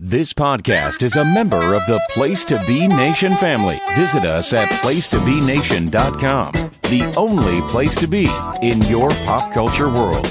This podcast is a member of the Place to Be Nation family. Visit us at placetobenation.com, the only place to be in your pop culture world.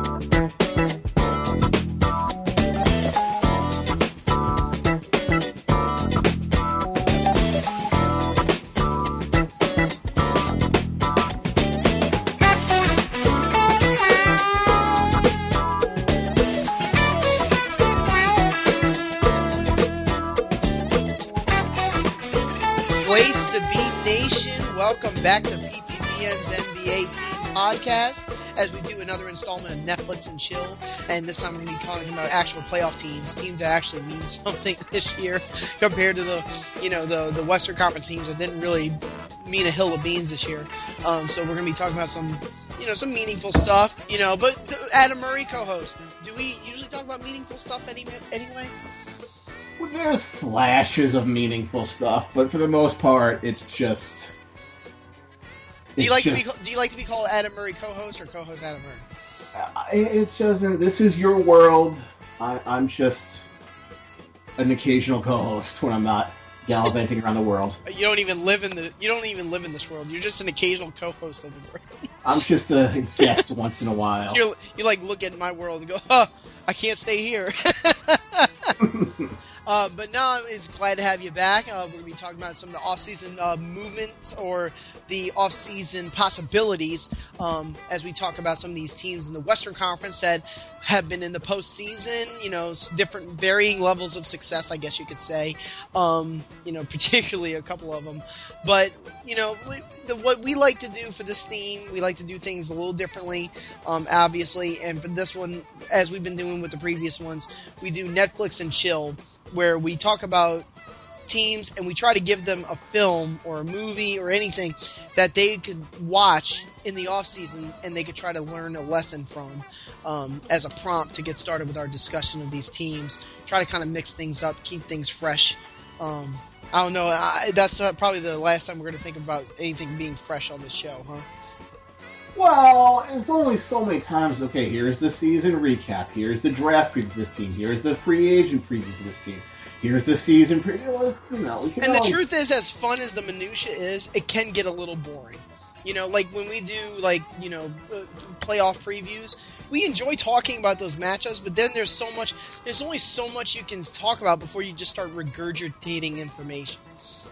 Place to Be Nation. Welcome back to PTBN's NBA Team Podcast as we do another installment of Netflix and Chill. And this time we're going to be talking about actual playoff teams that actually mean something this year compared to the Western Conference teams that didn't really mean a hill of beans this year. So we're going to be talking about some meaningful stuff, but Adam Murray co-host. Do we usually talk about meaningful stuff anyway? There's flashes of meaningful stuff, but for the most part, it's just. Do you like to be called Adam Murray co-host or co-host Adam Murray? It doesn't. This is your world. I'm just an occasional co-host when I'm not gallivanting around the world. You don't even live in this world. You're just an occasional co-host of the world. I'm just a guest once in a while. You look at my world and go, "Huh, I can't stay here." But no, it's glad to have you back. We're going to be talking about some of the off-season movements or the off-season possibilities as we talk about some of these teams in the Western Conference that have been in the postseason, different varying levels of success, I guess you could say, particularly a couple of them. But, what we like to do for this theme, we like to do things a little differently, obviously. And for this one, as we've been doing with the previous ones, we do Netflix and Chill, where we talk about teams and we try to give them a film or a movie or anything that they could watch in the off season and they could try to learn a lesson from as a prompt to get started with our discussion of these teams. Try to kind of mix things up, keep things fresh. I don't know. That's probably the last time we're going to think about anything being fresh on this show, huh? Well, it's only so many times. Okay, here's the season recap. Here's the draft preview for this team. Here's the free agent preview for this team. Here's the season preview. And the truth is, as fun as the minutia is, it can get a little boring. Like when we do playoff previews, we enjoy talking about those matchups, but then there's only so much you can talk about before you just start regurgitating information.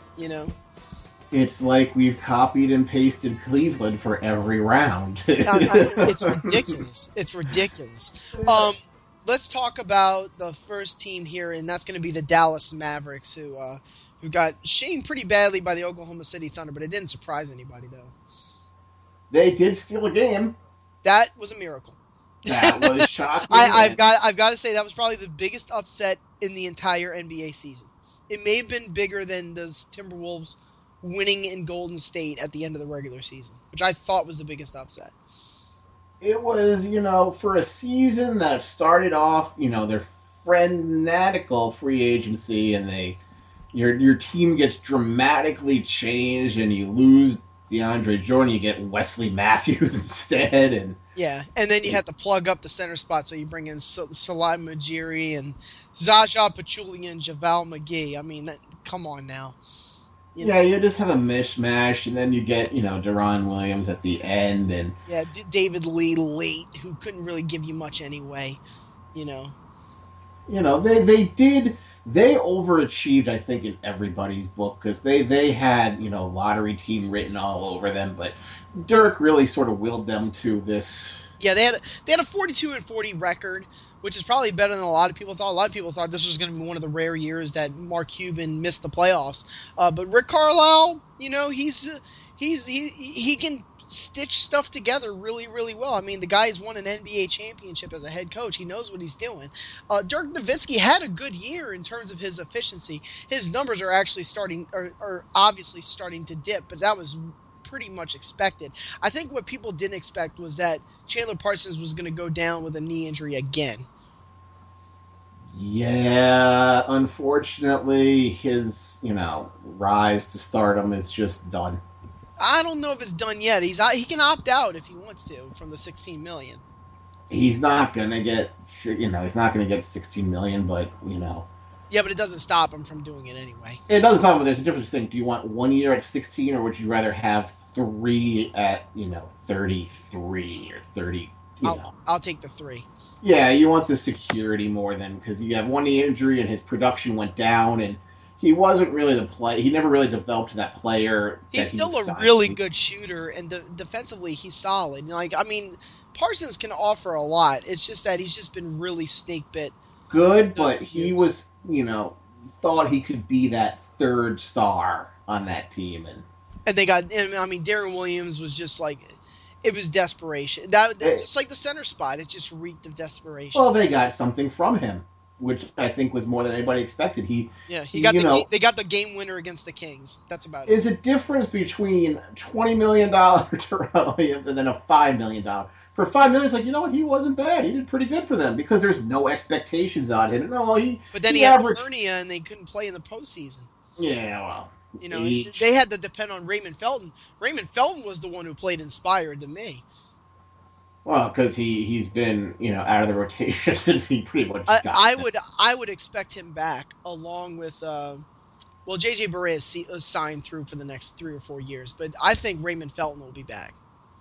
It's like we've copied and pasted Cleveland for every round. It's ridiculous. It's ridiculous. Let's talk about the first team here, and that's going to be the Dallas Mavericks, who got shamed pretty badly by the Oklahoma City Thunder, but it didn't surprise anybody, though. They did steal a game. That was a miracle. That was shocking. I've got to say that was probably the biggest upset in the entire NBA season. It may have been bigger than the Timberwolves winning in Golden State at the end of the regular season, which I thought was the biggest upset. It was, for a season that started off, their fanatical free agency, and your team gets dramatically changed, and you lose DeAndre Jordan, you get Wesley Matthews instead, and then you have to plug up the center spot, so you bring in Salah Majiri and Zaza Pachulia and JaVale McGee. I mean, come on now. You just have a mishmash, and then you get, Deron Williams at the end, and David Lee late, who couldn't really give you much anyway, They overachieved, I think, in everybody's book, because they had, lottery team written all over them, but Dirk really sort of willed them to this. Yeah, they had a 42-40 record, which is probably better than a lot of people thought. A lot of people thought this was going to be one of the rare years that Mark Cuban missed the playoffs. But Rick Carlisle, he can stitch stuff together really, really well. I mean, the guy's won an NBA championship as a head coach. He knows what he's doing. Dirk Nowitzki had a good year in terms of his efficiency. His numbers are actually are obviously starting to dip, but that was pretty much expected. I think what people didn't expect was that Chandler Parsons was going to go down with a knee injury again. Yeah, unfortunately, his, rise to stardom is just done. I don't know if it's done yet. He can opt out if he wants to from the $16 million. He's not gonna get, he's not gonna get $16 million, but Yeah, but it doesn't stop him from doing it anyway. It doesn't sound like there's a difference saying, do you want 1 year at 16 or would you rather have 3 at, 33 or 30, I'll take the 3. Yeah, you want the security more than because you have one knee injury and his production went down and he wasn't really the play. He never really developed that player. He's still a really good shooter, and defensively he's solid. Parsons can offer a lot. It's just that he's just been really snake bit. Good, but he was, thought he could be that third star on that team, and they got. Darren Williams was just like. It was desperation. Just like the center spot, it just reeked of desperation. Well, they got something from him, which I think was more than anybody expected. They got the game winner against the Kings. That's about it. Is a difference between $20 million Terrell Williams and then a $5 million. For $5 million, it's like, you know what? He wasn't bad. He did pretty good for them because there's no expectations on him. But then he had the hernia and they couldn't play in the postseason. Yeah, well. They had to depend on Raymond Felton. Raymond Felton was the one who played inspired to me. Well, because he's been out of the rotation since he pretty much got I would expect him back along with J.J. Barea is signed through for the next 3 or 4 years, but I think Raymond Felton will be back.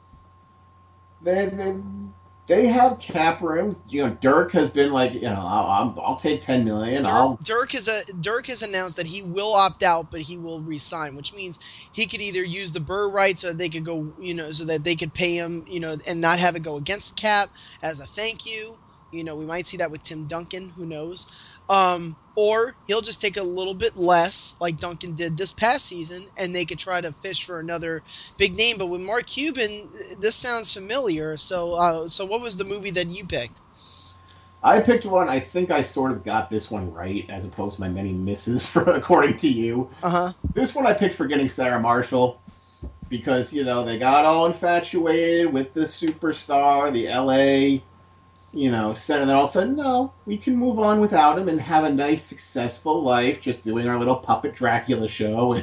They have cap room. Dirk has been like, I'll take $10 million. Dirk has announced that he will opt out, but he will resign, which means he could either use the Burr rights so that they could go, so that they could pay him, and not have it go against the cap as a thank you. We might see that with Tim Duncan. Who knows? Or he'll just take a little bit less, like Duncan did this past season, and they could try to fish for another big name. But with Mark Cuban, this sounds familiar. So what was the movie that you picked? I picked one. I think I sort of got this one right, as opposed to my many misses, according to you. This one I picked for getting Sarah Marshall, because they got all infatuated with the superstar, the LA. Said, and then all of a sudden, no, we can move on without him and have a nice, successful life, just doing our little puppet Dracula show.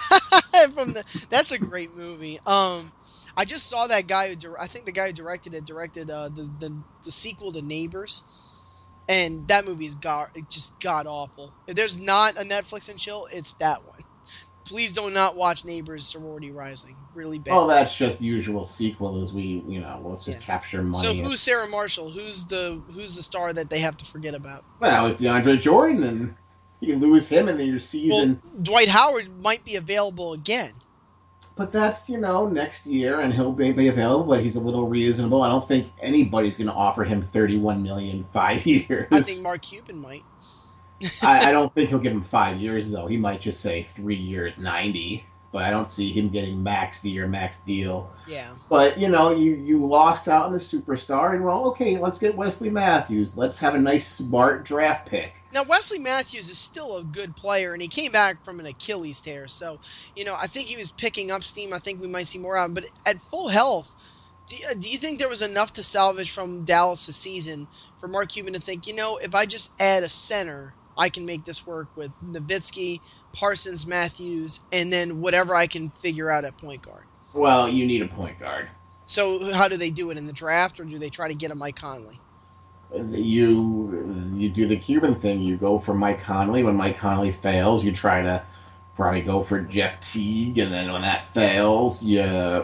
That's a great movie. I just saw that guy I think the guy who directed the sequel to Neighbors, and that movie is just god awful. If there's not a Netflix and chill, it's that one. Please do not watch Neighbors Sorority Rising. Really bad. Oh, that's just usual sequel as we, let's just capture money. So who's Sarah Marshall? Who's the star that they have to forget about? Well, it's DeAndre Jordan, and you lose him in your season. Well, Dwight Howard might be available again. But that's, next year, and he'll be available, but he's a little reasonable. I don't think anybody's going to offer him $31 million 5 years. I think Mark Cuban might. I don't think he'll give him 5 years, though. He might just say 3 years, 90. But I don't see him getting max deal. Yeah. But, you lost out on the superstar, and okay, let's get Wesley Matthews. Let's have a nice, smart draft pick. Now, Wesley Matthews is still a good player, and he came back from an Achilles tear. So, I think he was picking up steam. I think we might see more out of him. But at full health, do you think there was enough to salvage from Dallas this season for Mark Cuban to think, if I just add a center, I can make this work with Nowitzki, Parsons, Matthews, and then whatever I can figure out at point guard? Well, you need a point guard. So how do they do it, in the draft, or do they try to get a Mike Conley? You do the Cuban thing. You go for Mike Conley. When Mike Conley fails, you try to probably go for Jeff Teague, and then when that fails, you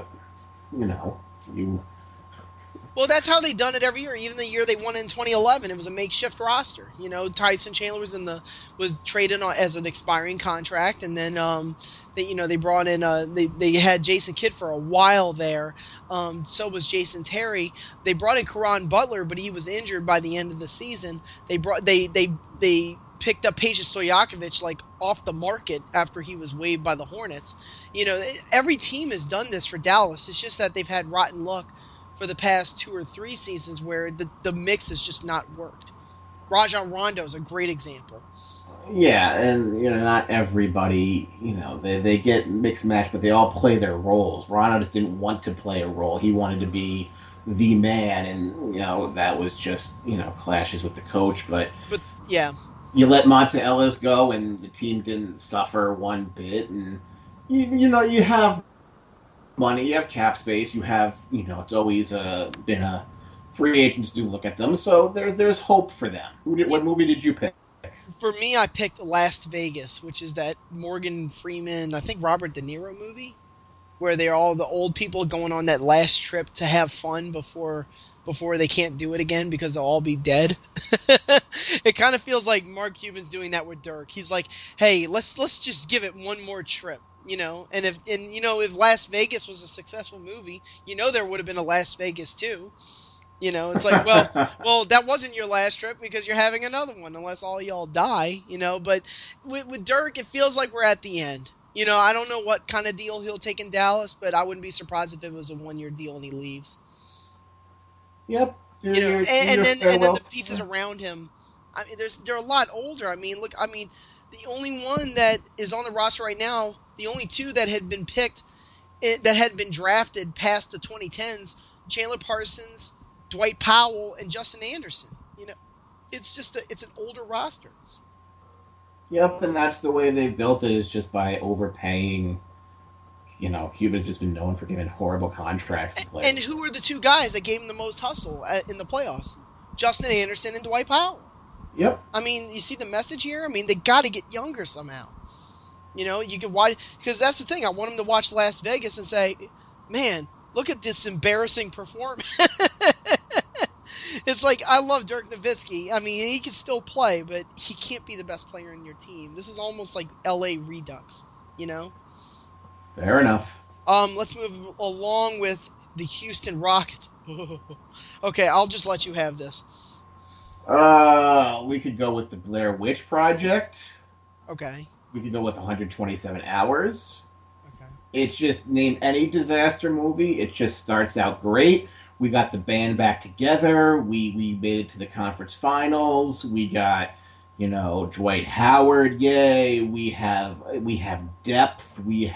Well, that's how they done it every year. Even the year they won in 2011, it was a makeshift roster. Tyson Chandler was traded as an expiring contract, and then they brought in they had Jason Kidd for a while there. So was Jason Terry. They brought in Caron Butler, but he was injured by the end of the season. They picked up Peja Stojakovic off the market after he was waived by the Hornets. Every team has done this for Dallas. It's just that they've had rotten luck for the past 2 or 3 seasons where the mix has just not worked. Rajon Rondo is a great example. Yeah, and not everybody, they get mixed match, but they all play their roles. Rondo just didn't want to play a role. He wanted to be the man, and that was just clashes with the coach. But yeah, you let Monta Ellis go, and the team didn't suffer one bit. And you have money, you have cap space, you have it's always been a free agents do look at them, so there's hope for them. What movie did you pick? For me, I picked Las Vegas, which is that Morgan Freeman, I think Robert De Niro movie, where they're all the old people going on that last trip to have fun before they can't do it again because they'll all be dead. It kind of feels like Mark Cuban's doing that with Dirk. He's like, "Hey, let's just give it one more trip." And if Las Vegas was a successful movie, there would have been a Las Vegas too. It's like, well, that wasn't your last trip because you're having another one, unless all y'all die. But with Dirk, it feels like we're at the end. I don't know what kind of deal he'll take in Dallas, but I wouldn't be surprised if it was a 1-year deal and he leaves. Yep. And then the pieces around him. I mean, they're a lot older. I mean, the only one that is on the roster right now, the only two that had been picked, that had been drafted past the 2010s, Chandler Parsons, Dwight Powell, and Justin Anderson. It's an older roster. Yep, and that's the way they built it, is just by overpaying. Cuba's just been known for giving horrible contracts to players. And who were the two guys that gave him the most hustle in the playoffs? Justin Anderson and Dwight Powell. Yep. I mean, you see the message here? I mean, they got to get younger somehow. You could watch, because that's the thing. I want them to watch Las Vegas and say, man, look at this embarrassing performance. It's like, I love Dirk Nowitzki. I mean, he can still play, but he can't be the best player in your team. This is almost like LA Redux, Fair enough. Let's move along with the Houston Rockets. Okay, I'll just let you have this. We could go with the Blair Witch Project. Okay. We could go with 127 Hours. Okay. It's just, name any disaster movie. It just starts out great. We got the band back together. We made it to the conference finals. We got, Dwight Howard. Yay! We have depth. We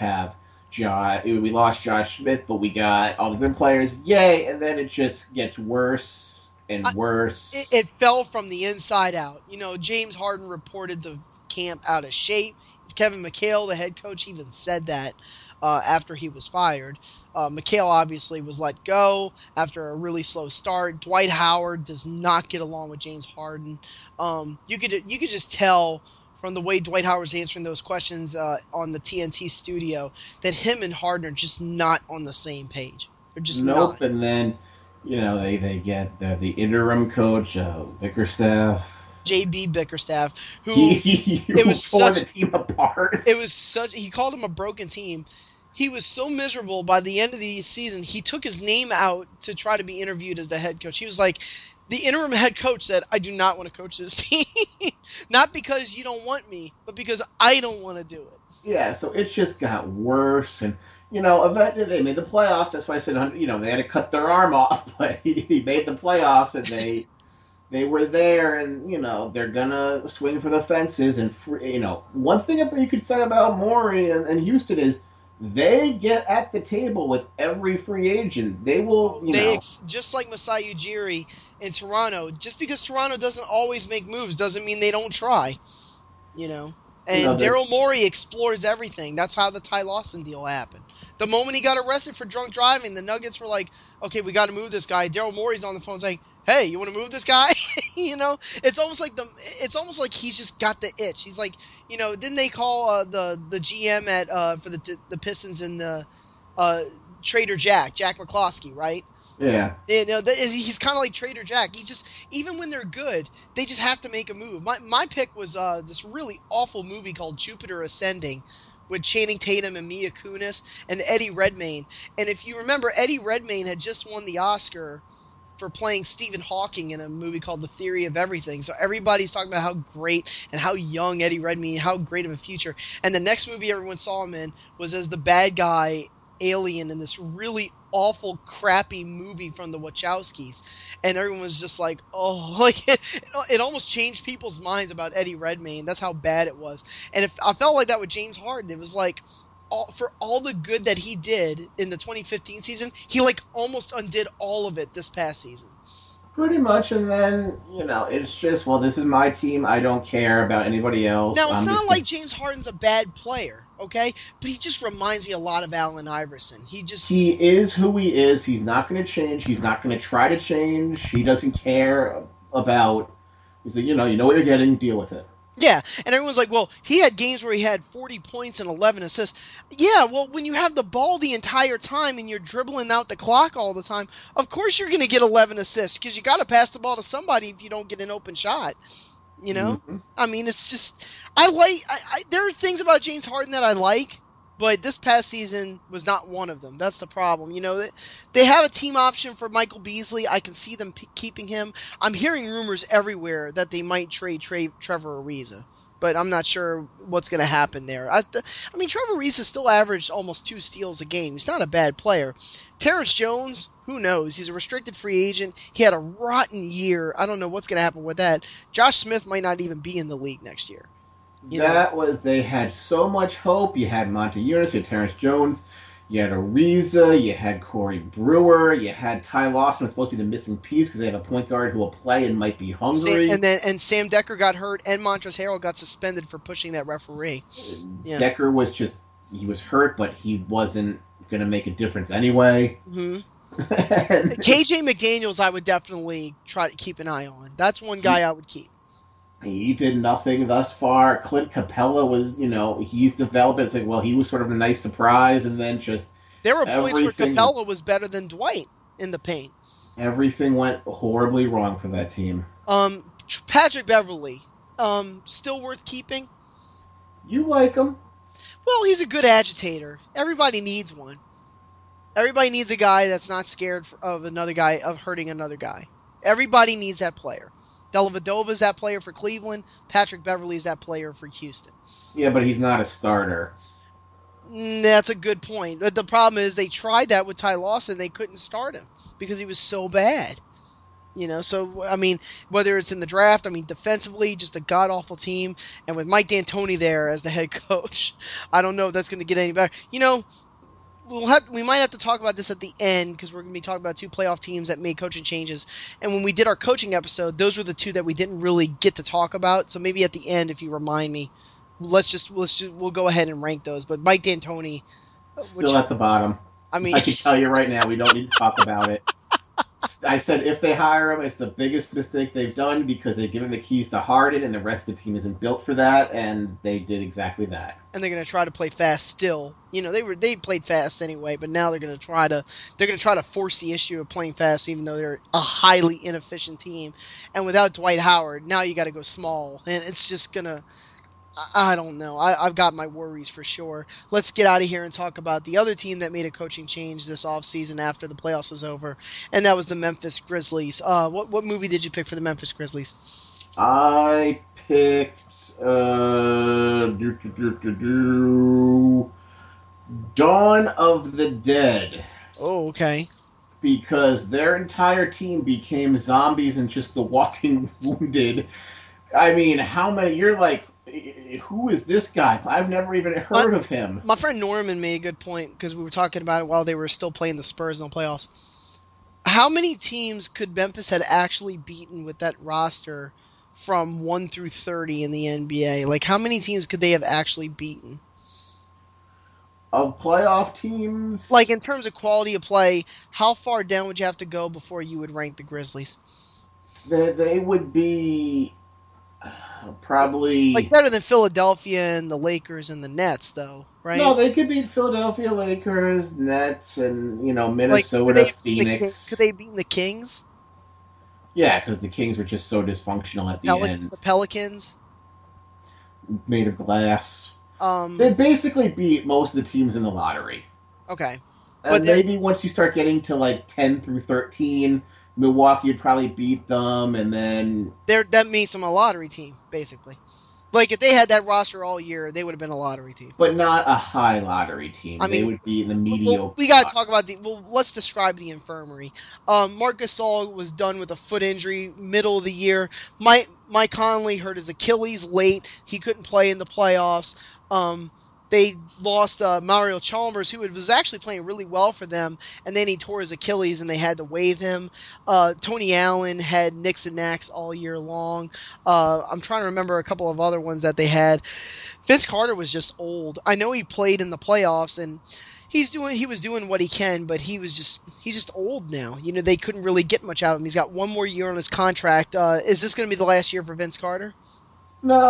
lost Josh Smith, but we got all these other players. Yay! And then it just gets worse and worse. It fell from the inside out. James Harden reported the camp out of shape. Kevin McHale, the head coach, even said that after he was fired. McHale obviously was let go after a really slow start. Dwight Howard does not get along with James Harden. You could just tell from the way Dwight Howard's answering those questions on the TNT studio that him and Harden are just not on the same page. They're just not. And then, they get the interim coach, Bickerstaff. JB Bickerstaff, who it was torn the team apart. He called him a broken team. He was so miserable by the end of the season, he took his name out to try to be interviewed as the head coach. He was like, the interim head coach said, I do not want to coach this team. Not because you don't want me, but because I don't want to do it. Yeah, so it just got worse. And, eventually they made the playoffs. That's why I said, they had to cut their arm off. But he made the playoffs, and they were there, and, they're going to swing for the fences. And, one thing you could say about Morey and Houston is they get at the table with every free agent. They will, just like Masai Ujiri in Toronto. Just because Toronto doesn't always make moves doesn't mean they don't try. And Daryl Morey explores everything. That's how the Ty Lawson deal happened. The moment he got arrested for drunk driving, the Nuggets were like, okay, we got to move this guy. Daryl Morey's on the phone saying, hey, you want to move this guy? It's almost like he's just got the itch. He's like, didn't they call the GM for the Pistons and the Trader Jack McCloskey, right? Yeah. He's kind of like Trader Jack. He just, even when they're good, they just have to make a move. My pick was this really awful movie called Jupiter Ascending, with Channing Tatum and Mila Kunis and Eddie Redmayne. And if you remember, Eddie Redmayne had just won the Oscar for playing Stephen Hawking in a movie called The Theory of Everything. So everybody's talking about how great and how young Eddie Redmayne, how great of a future. And the next movie everyone saw him in was as the bad guy alien in this really awful, crappy movie from the Wachowskis. And everyone was just like, oh, like it almost changed people's minds about Eddie Redmayne. That's how bad it was. And I felt like that with James Harden. It was like, for all the good that he did in the 2015 season, he like almost undid all of it this past season. Pretty much, and then, it's just, well, this is my team. I don't care about anybody else. Now, it's not like James Harden's a bad player, okay? But he just reminds me a lot of Allen Iverson. He is who he is. He's not going to change. He's not going to try to change. He doesn't care about, he's like, you know what you're getting, deal with it. Yeah, and everyone's like, well, he had games where he had 40 points and 11 assists. Yeah, well, when you have the ball the entire time and you're dribbling out the clock all the time, of course you're going to get 11 assists because you got to pass the ball to somebody if you don't get an open shot. You know? Mm-hmm. I mean, it's just there are things about James Harden that I like, but this past season was not one of them. That's the problem. You know, they have a team option for Michael Beasley. I can see them keeping him. I'm hearing rumors everywhere that they might trade Trevor Ariza, but I'm not sure what's going to happen there. I mean, Trevor Ariza still averaged almost 2 steals a game. He's not a bad player. Terrence Jones, who knows? He's a restricted free agent. He had a rotten year. I don't know what's going to happen with that. Josh Smith might not even be in the league next year. They had so much hope. You had Monte Eunice, you had Terrence Jones, you had Ariza, you had Corey Brewer, you had Ty Lawson, who's supposed to be the missing piece because they have a point guard who will play and might be hungry. And Sam Decker got hurt, and Montrezl Harrell got suspended for pushing that referee. Yeah. Decker was he was hurt, but he wasn't going to make a difference anyway. Mm-hmm. KJ McDaniels, I would definitely try to keep an eye on. That's one guy I would keep. He did nothing thus far. Clint Capella was, he's developed. It's like, well, he was sort of a nice surprise, and then just there were points where Capella was better than Dwight in the paint. Everything went horribly wrong for that team. Patrick Beverley, still worth keeping. You like him? Well, he's a good agitator. Everybody needs one. Everybody needs a guy that's not scared of another guy, of hurting another guy. Everybody needs that player. Dellavedova's that player for Cleveland. Patrick Beverley's that player for Houston. Yeah, but he's not a starter. That's a good point. But the problem is they tried that with Ty Lawson. They couldn't start him because he was so bad. So, I mean, whether it's in the draft, defensively, just a god-awful team. And with Mike D'Antoni there as the head coach, I don't know if that's going to get any better. We might have to talk about this at the end because we're going to be talking about 2 playoff teams that made coaching changes. And when we did our coaching episode, those were the 2 that we didn't really get to talk about. So maybe at the end, if you remind me, we'll go ahead and rank those. But Mike D'Antoni, still at the bottom. I can tell you right now, we don't need to talk about it. I said if they hire him, it's the biggest mistake they've done because they've given the keys to Harden, and the rest of the team isn't built for that, and they did exactly that. And they're going to try to play fast still. They played fast anyway, but now they're going to try to force the issue of playing fast, even though they're a highly inefficient team. And without Dwight Howard, now you got to go small, and it's just gonna. I don't know. I've got my worries for sure. Let's get out of here and talk about the other team that made a coaching change this offseason after the playoffs was over, and that was the Memphis Grizzlies. What movie did you pick for the Memphis Grizzlies? I picked Dawn of the Dead. Oh, okay. Because their entire team became zombies and just the walking wounded. I mean, how many? You're like, who is this guy? I've never even heard of him. My friend Norman made a good point because we were talking about it while they were still playing the Spurs in the playoffs. How many teams could Memphis had actually beaten with that roster from 1 through 30 in the NBA? Like, how many teams could they have actually beaten? Of playoff teams? Like, in terms of quality of play, how far down would you have to go before you would rank the Grizzlies? They would be... probably like better than Philadelphia and the Lakers and the Nets, though, right? No, they could beat Philadelphia, Lakers, Nets, and Minnesota, Phoenix. Could they beat the Kings? Yeah, because the Kings were just so dysfunctional at the end. The Pelicans, made of glass. They basically beat most of the teams in the lottery. Okay, and maybe once you start getting to like 10 through 13. Milwaukee would probably beat them, and then... That makes them a lottery team, basically. Like, if they had that roster all year, they would have been a lottery team. But not a high lottery team. They would be in the mediocre... We got to talk about let's describe the infirmary. Marc Gasol was done with a foot injury middle of the year. Mike Conley hurt his Achilles late. He couldn't play in the playoffs. They lost Mario Chalmers, who was actually playing really well for them, and then he tore his Achilles, and they had to waive him. Tony Allen had nicks and knacks all year long. I'm trying to remember a couple of other ones that they had. Vince Carter was just old. I know he played in the playoffs, and he was doing what he can, but he's just old now. They couldn't really get much out of him. He's got one more year on his contract. Is this going to be the last year for Vince Carter? No.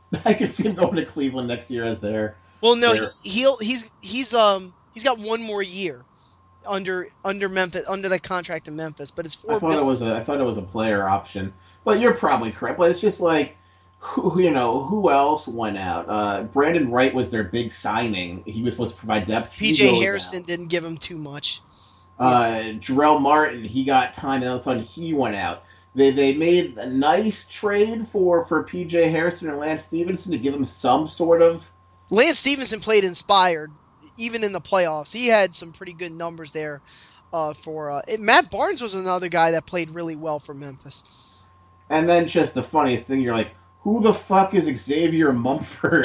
I could see him going to Cleveland next year as their. Well, no, their, he's got one more year under Memphis, under that contract in Memphis, but it's I thought it was a player option, but you're probably correct. But it's just like, who else went out? Brandon Wright was their big signing. He was supposed to provide depth. PJ Hairston didn't give him too much. Jarrell Martin, he got time, and all of a sudden he went out. They made a nice trade for PJ Hairston and Lance Stevenson to give him some sort of. Lance Stevenson played inspired, even in the playoffs. He had some pretty good numbers there. Matt Barnes was another guy that played really well for Memphis. And then just the funniest thing, you're like, who the fuck is Xavier Mumford?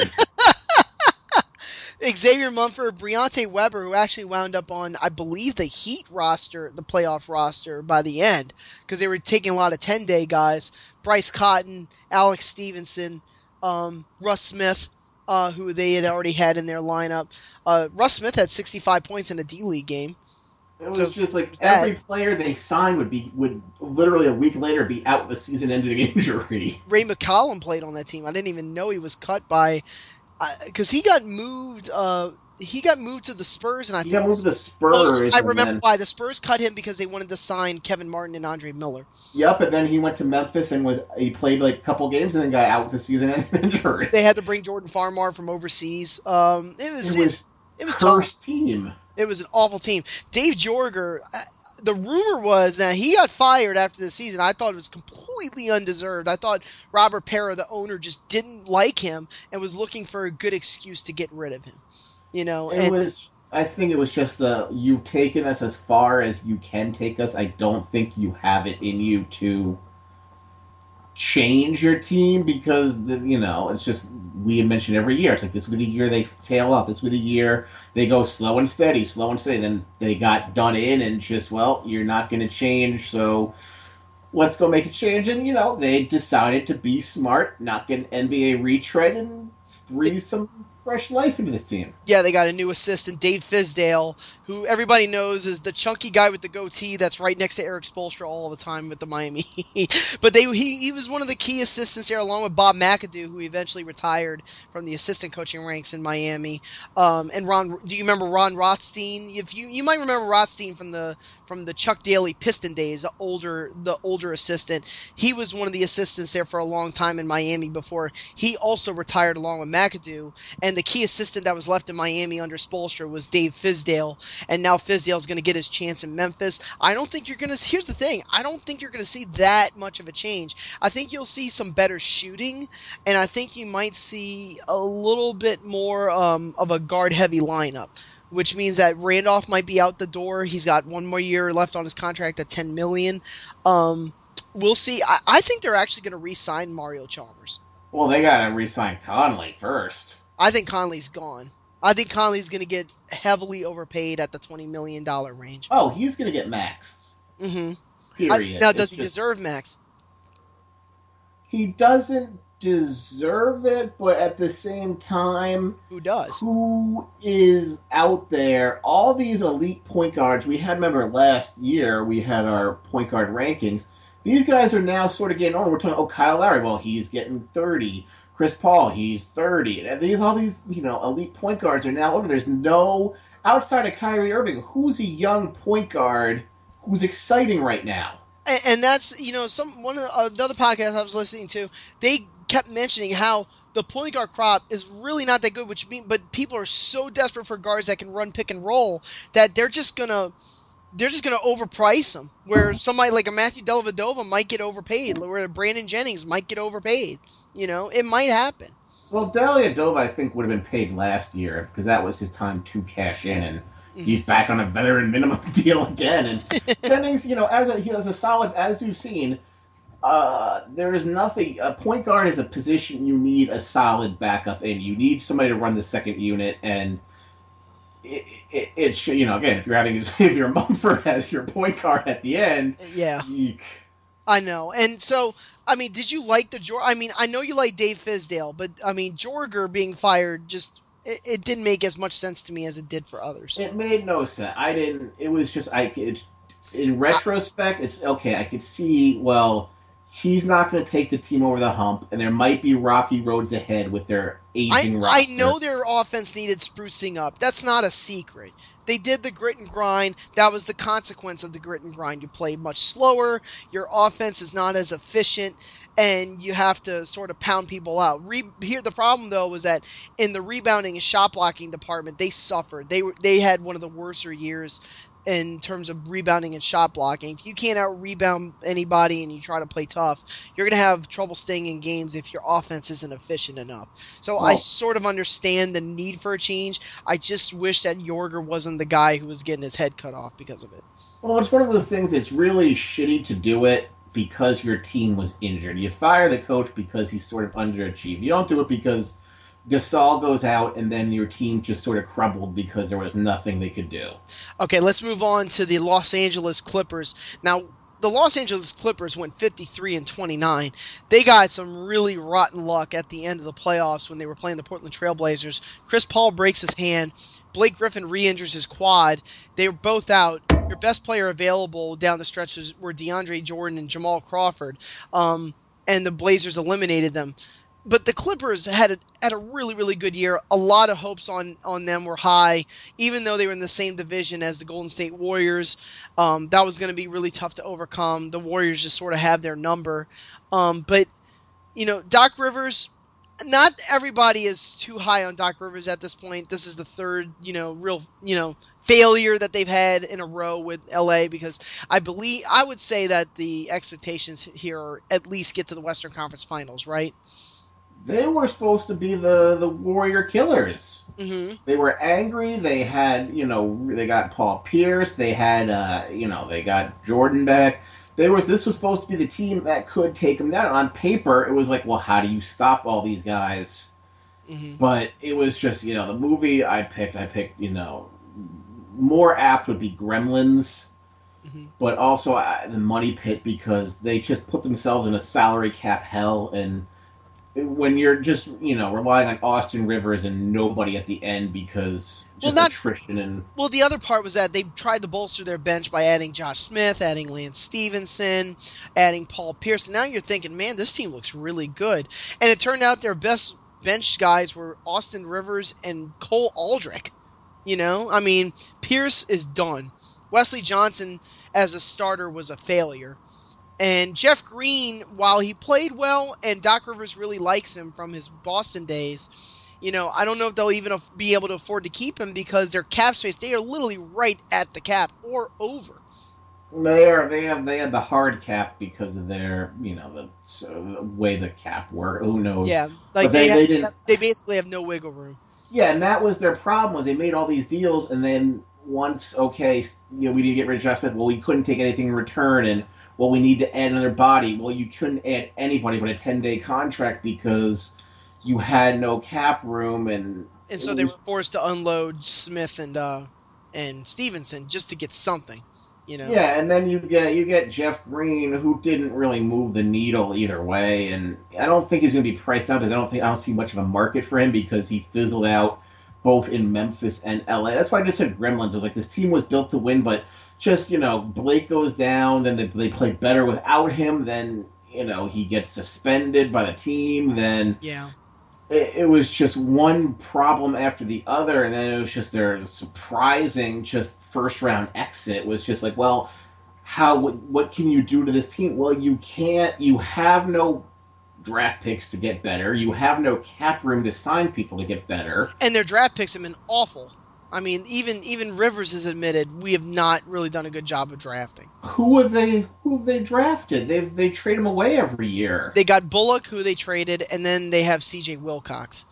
Xavier Mumford, Briante Weber, who actually wound up on, I believe, the Heat roster, the playoff roster by the end, because they were taking a lot of 10-day guys. Bryce Cotton, Alex Stevenson, Russ Smith, who they had already had in their lineup. Russ Smith had 65 points in a D-League game. It was just like every player they signed would literally a week later be out with a season-ending injury. Ray McCollum played on that team. I didn't even know he was cut by, because he got moved. He got moved to the Spurs, and I think he got moved to the Spurs. I remember why the Spurs cut him, because they wanted to sign Kevin Martin and Andre Miller. Yep, and then he went to Memphis and he played like a couple games and then got out with a season-ending injury. They had to bring Jordan Farmar from overseas. It was cursed tough. Team. It was an awful team. Dave Jorger, the rumor was that he got fired after the season. I thought it was completely undeserved. I thought Robert Parra, the owner, just didn't like him and was looking for a good excuse to get rid of him. I think it was just you've taken us as far as you can take us. I don't think you have it in you to change your team, because it's just, we mention every year, it's like this will be the year they tail off, this will be the year they go slow and steady, then they got done in and just, well, you're not going to change, so let's go make a change. And they decided to be smart, not get an NBA retread, and breathe some fresh life into this team. Yeah, they got a new assistant, Dave Fizdale, who everybody knows is the chunky guy with the goatee that's right next to Eric Spoelstra all the time with the Miami Heat. But he was one of the key assistants there, along with Bob McAdoo, who eventually retired from the assistant coaching ranks in Miami. And Ron, do you remember Ron Rothstein? If you might remember Rothstein from the Chuck Daly Piston days, the older assistant. He was one of the assistants there for a long time in Miami before he also retired along with McAdoo. And the key assistant that was left in Miami under Spoelstra was Dave Fizdale. And now Fizdale's going to get his chance in Memphis. Here's the thing. I don't think you're going to see that much of a change. I think you'll see some better shooting, and I think you might see a little bit more of a guard-heavy lineup, which means that Randolph might be out the door. He's got one more year left on his contract at $10 million. We'll see. I think they're actually going to re-sign Mario Chalmers. Well, they got to re-sign Conley first. I think Conley's gone. I think Conley's going to get heavily overpaid at the $20 million range. Oh, he's going to get max. Mm-hmm. Period. Now, does he deserve max? He doesn't deserve it, but at the same time, who does? Who is out there? All these elite point guards. Remember last year, we had our point guard rankings. These guys are now sort of getting on. We're talking, Kyle Lowry, well, he's getting 30. Chris Paul, he's 30. And all these, elite point guards are now older. There's no, outside of Kyrie Irving, who's a young point guard who's exciting right now? And that's, another podcast I was listening to, they kept mentioning how the point guard crop is really not that good, but people are so desperate for guards that can run pick and roll that they're just gonna overprice them. Where somebody like a Matthew Dellavedova might get overpaid, where Brandon Jennings might get overpaid. It might happen. Well, Dellavedova, I think, would have been paid last year because that was his time to cash in, and he's back on a veteran minimum deal again. And Jennings, he has a solid, as you've seen. There is nothing. A point guard is a position you need a solid backup in. You need somebody to run the second unit, and it should, again, if you're having Xavier Mumford as your point guard at the end, yeah, eek. I know. And so, did you like I know you like Dave Fizdale, but Jorger being fired just it didn't make as much sense to me as it did for others. It made no sense. I didn't. It was just in retrospect, it's okay. I could see. Well, he's not going to take the team over the hump, and there might be rocky roads ahead with their aging roster. I know their offense needed sprucing up. That's not a secret. They did the grit and grind. That was the consequence of the grit and grind. You play much slower. Your offense is not as efficient, and you have to sort of pound people out. Here, the problem though was that in the rebounding and shot blocking department, they suffered. They had one of the worser years in terms of rebounding and shot blocking. If you can't out-rebound anybody and you try to play tough, you're going to have trouble staying in games if your offense isn't efficient enough. So I sort of understand the need for a change. I just wish that Yorger wasn't the guy who was getting his head cut off because of it. Well, it's one of those things that's really shitty to do it because your team was injured. You fire the coach because he's sort of underachieved. You don't do it because Gasol goes out, and then your team just sort of crumbled because there was nothing they could do. Okay, let's move on to the Los Angeles Clippers. Now, the Los Angeles Clippers went 53-29. They got some really rotten luck at the end of the playoffs when they were playing the Portland Trail Blazers. Chris Paul breaks his hand. Blake Griffin re-injures his quad. They were both out. Your best player available down the stretches were DeAndre Jordan and Jamal Crawford, and the Blazers eliminated them. But the Clippers had a really, really good year. A lot of hopes on them were high, even though they were in the same division as the Golden State Warriors. That was going to be really tough to overcome. The Warriors just sort of have their number. But, Doc Rivers, not everybody is too high on Doc Rivers at this point. This is the third, real, failure that they've had in a row with LA, because I would say that the expectations here are at least get to the Western Conference Finals, right? They were supposed to be the Warrior Killers. Mm-hmm. They were angry. They had, they got Paul Pierce. They had, they got Jordan back. This was supposed to be the team that could take them down. On paper, it was like, well, how do you stop all these guys? Mm-hmm. But it was just, the movie I picked, more apt would be Gremlins. Mm-hmm. But also the Money Pit, because they just put themselves in a salary cap hell, and when you're just, relying on Austin Rivers and nobody at the end because attrition and... Well, the other part was that they tried to bolster their bench by adding Josh Smith, adding Lance Stevenson, adding Paul Pierce. And now you're thinking, man, this team looks really good. And it turned out their best bench guys were Austin Rivers and Cole Aldrich. Pierce is done. Wesley Johnson as a starter was a failure. And Jeff Green, while he played well and Doc Rivers really likes him from his Boston days, I don't know if they'll even be able to afford to keep him because their cap space, they are literally right at the cap or over. They have the hard cap because of their, the way the cap works. Who knows? Yeah, they basically have no wiggle room. Yeah, and that was their problem, was they made all these deals, and then once, we need to get rid of Josh Smith, well, we couldn't take anything in return, and well, we need to add another body. Well, you couldn't add anybody but a 10-day contract because you had no cap room, and so they were forced to unload Smith and Stevenson just to get something, Yeah, and then you get Jeff Green, who didn't really move the needle either way, and I don't think he's going to be priced out because I don't see much of a market for him because he fizzled out both in Memphis and LA. That's why I just said Gremlins. I was like, this team was built to win, but just, Blake goes down, then they play better without him, then, he gets suspended by the team, then yeah, it was just one problem after the other, and then it was just their surprising just first-round exit. It was just like, well, what can you do to this team? Well, you have no draft picks to get better, you have no cap room to sign people to get better. And their draft picks have been awful. Even Rivers has admitted we have not really done a good job of drafting. Who have they drafted? They trade them away every year. They got Bullock, who they traded, and then they have C.J. Wilcox.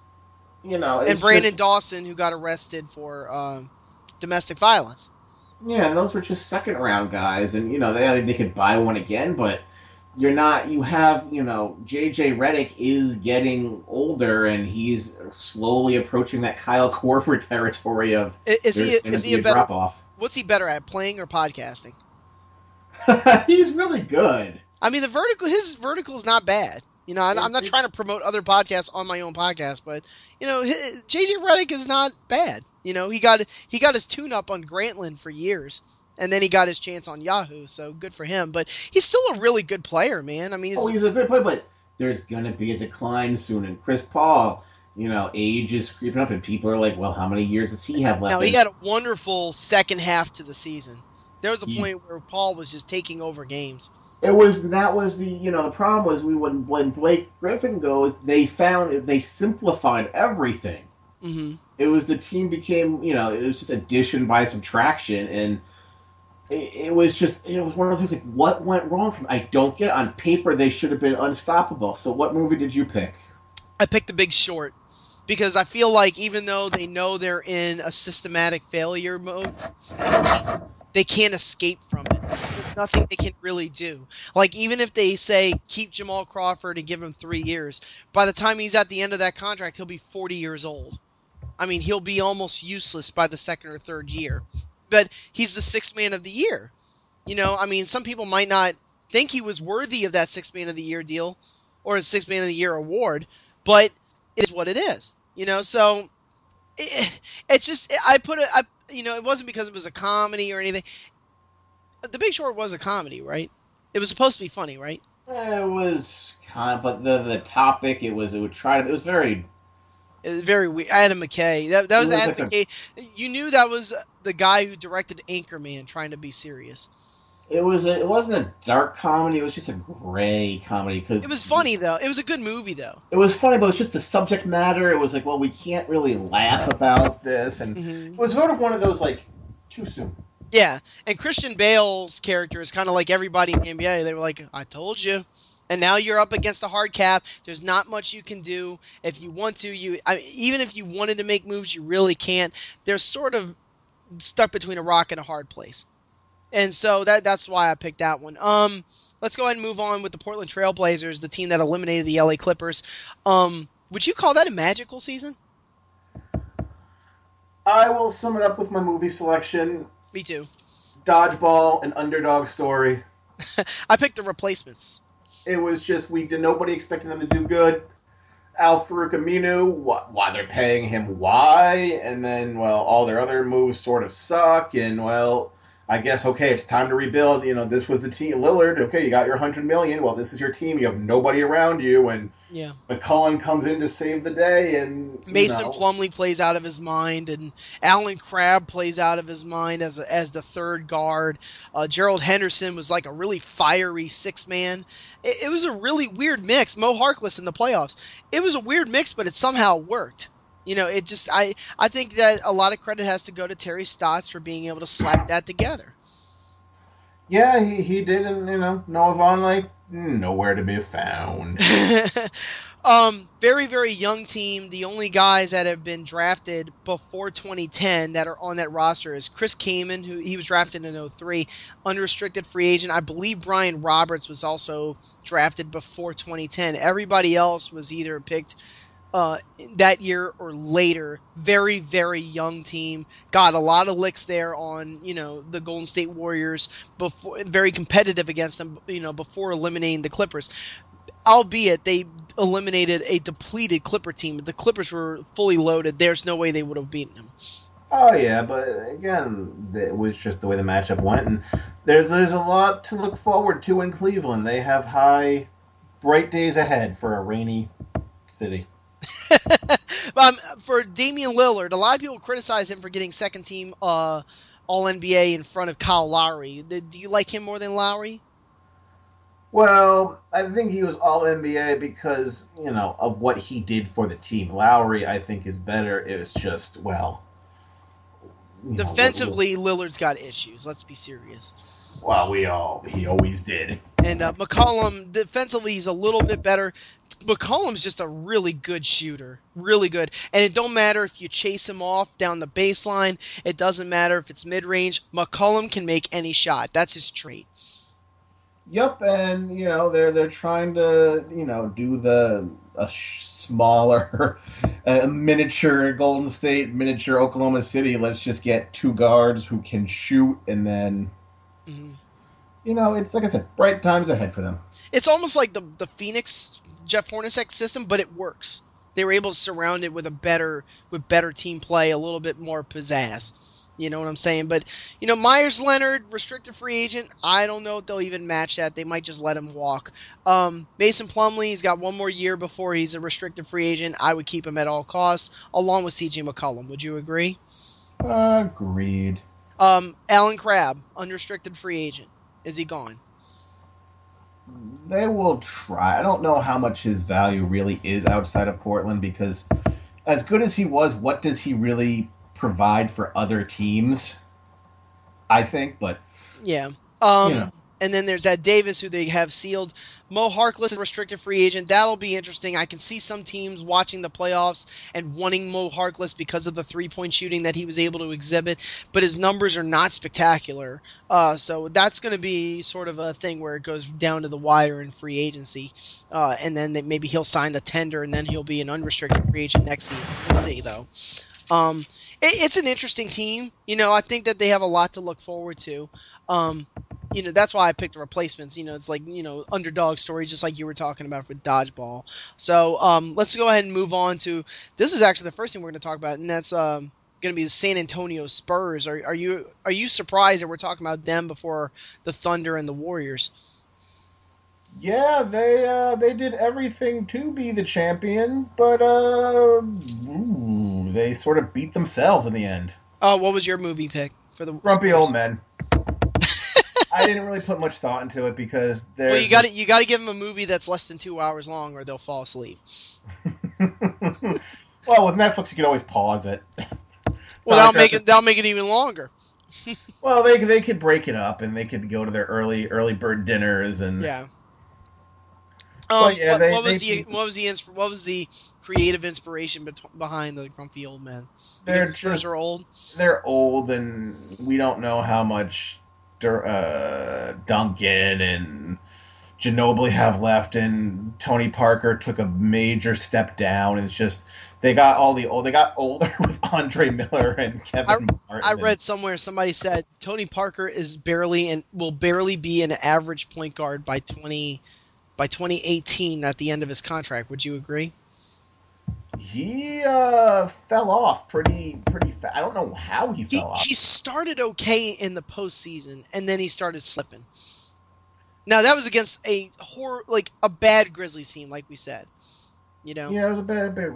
And Brandon Dawson, who got arrested for domestic violence. Yeah, and those were just second-round guys, and they could buy one again, but you have, J.J. Redick is getting older, and he's slowly approaching that Kyle Korver territory of is he a better drop-off. What's he better at, playing or podcasting? He's really good. His vertical is not bad. I'm not trying to promote other podcasts on my own podcast, but J.J. Redick is not bad. He got his tune-up on Grantland for years. And then he got his chance on Yahoo, so good for him. But he's still a really good player, man. I mean, he's a good player, but there's going to be a decline soon. And Chris Paul, age is creeping up, and people are like, well, how many years does he have left? Now, he had a wonderful second half to the season. There was a point where Paul was just taking over games. The problem was when Blake Griffin goes, they simplified everything. Mm-hmm. It was the team became, it was just addition by subtraction, and it was one of those things like, what went wrong from, I don't get it. On paper, they should have been unstoppable. So what movie did you pick? I picked The Big Short because I feel like even though they know they're in a systematic failure mode, they can't escape from it. There's nothing they can really do. Like, even if they say, keep Jamal Crawford and give him 3 years, by the time he's at the end of that contract, he'll be 40 years old. I mean, he'll be almost useless by the second or third year. But he's the sixth man of the year. I mean, some people might not think he was worthy of that sixth man of the year deal or a sixth man of the year award, but it is what it is. So it's just, it wasn't because it was a comedy or anything. The Big Short was a comedy, right? It was supposed to be funny, right? It was but the topic, it was very... It was very weird. Adam McKay. That was Adam McKay. You knew that was the guy who directed Anchorman trying to be serious. It wasn't a dark comedy. It was just a gray comedy. Cause it was funny, though. It was a good movie, though. It was funny, but it was just the subject matter. It was like, well, we can't really laugh about this. And It was sort of one of those, like, too soon. Yeah, and Christian Bale's character is kind of like everybody in the NBA. They were like, I told you. And now you're up against a hard cap. There's not much you can do. If you want to, even if you wanted to make moves, you really can't. They're sort of stuck between a rock and a hard place. And so that's why I picked that one. Let's go ahead and move on with the Portland Trail Blazers, the team that eliminated the LA Clippers. Would you call that a magical season? I will sum it up with my movie selection. Me too. Dodgeball, an underdog story. I picked The Replacements. It was just, nobody expected them to do good. Al-Farouq Aminu, why they're paying him, why? And then, all their other moves sort of suck, and, I guess, okay, it's time to rebuild. This was the team. Lillard, okay, you got your $100 million. Well, this is your team. You have nobody around you, and McCollum comes in to save the day, and Mason Plumlee plays out of his mind, and Alan Crabb plays out of his mind as the third guard. Gerald Henderson was like a really fiery sixth man. It was a really weird mix. Mo Harkless in the playoffs. It was a weird mix, but it somehow worked. It just I think that a lot of credit has to go to Terry Stotts for being able to slap that together. Yeah, he did, and Noah Vonleh, nowhere to be found. Very, very young team. The only guys that have been drafted before 2010 that are on that roster is Chris Kaman, who he was drafted in 2003, unrestricted free agent. I believe Brian Roberts was also drafted before 2010. Everybody else was either picked that year or later. Very, very young team. Got a lot of licks there on, the Golden State Warriors, before, very competitive against them, before eliminating the Clippers. Albeit they eliminated a depleted Clipper team. The Clippers were fully loaded. There's no way they would have beaten them. Oh, yeah, but again, it was just the way the matchup went. And there's a lot to look forward to in Cleveland. They have bright days ahead for a rainy city. For Damian Lillard, a lot of people criticize him for getting second team All-NBA in front of Kyle Lowry. Do you like him more than Lowry? Well, I think he was All-NBA because, of what he did for the team. Lowry, I think, is better. It was just, defensively, Lillard's got issues. Let's be serious. Well, he always did. And McCollum, defensively, he's a little bit better. McCollum's just a really good shooter. Really good. And it don't matter if you chase him off down the baseline. It doesn't matter if it's mid-range. McCollum can make any shot. That's his trait. Yep, and, they're trying to, do smaller, miniature Golden State, miniature Oklahoma City. Let's just get two guards who can shoot, and then... Mm-hmm. It's like I said, bright times ahead for them. It's almost like the Phoenix Jeff Hornacek system, but it works. They were able to surround it with better team play, a little bit more pizzazz. You know what I'm saying? But, Myers Leonard, restricted free agent, I don't know if they'll even match that. They might just let him walk. Mason Plumlee, he's got one more year before he's a restricted free agent. I would keep him at all costs, along with C.J. McCollum. Would you agree? Agreed. Alan Crabb, unrestricted free agent. Is he gone? They will try. I don't know how much his value really is outside of Portland, because as good as he was, what does he really provide for other teams? I think, but yeah. And then there's that Davis, who they have sealed. Mo Harkless is a restricted free agent. That'll be interesting. I can see some teams watching the playoffs and wanting Mo Harkless because of the three-point shooting that he was able to exhibit, but his numbers are not spectacular. So that's going to be sort of a thing where it goes down to the wire in free agency. And then maybe he'll sign the tender, and then he'll be an unrestricted free agent next season. We'll see, though. It's an interesting team. I think that they have a lot to look forward to. That's why I picked the replacements. It's like, underdog stories, just like you were talking about with Dodgeball. So let's go ahead and move on to, this is actually the first thing we're going to talk about, and that's going to be the San Antonio Spurs. Are you surprised that we're talking about them before the Thunder and the Warriors? Yeah, they did everything to be the champions, but they sort of beat themselves in the end. Oh, what was your movie pick for the Grumpy Spurs? Old Men? I didn't really put much thought into it because you got to give them a movie that's less than 2 hours long, or they'll fall asleep. Well, with Netflix, you can always pause it. Well, that'll make it even longer. Well, they could break it up, and they could go to their early bird dinners and yeah. What was the creative inspiration behind the Grumpy Old Men? Because the Spurs are old. They're old, and we don't know how much Duncan and Ginobili have left, and Tony Parker took a major step down. It's just they got older with Andre Miller and Kevin Martin. I read somewhere somebody said Tony Parker will barely be an average point guard by 2018 at the end of his contract. Would you agree? He fell off pretty fast. I don't know how he fell off. He started okay in the postseason, and then he started slipping. Now that was against a bad Grizzlies team, like we said. Yeah, it was a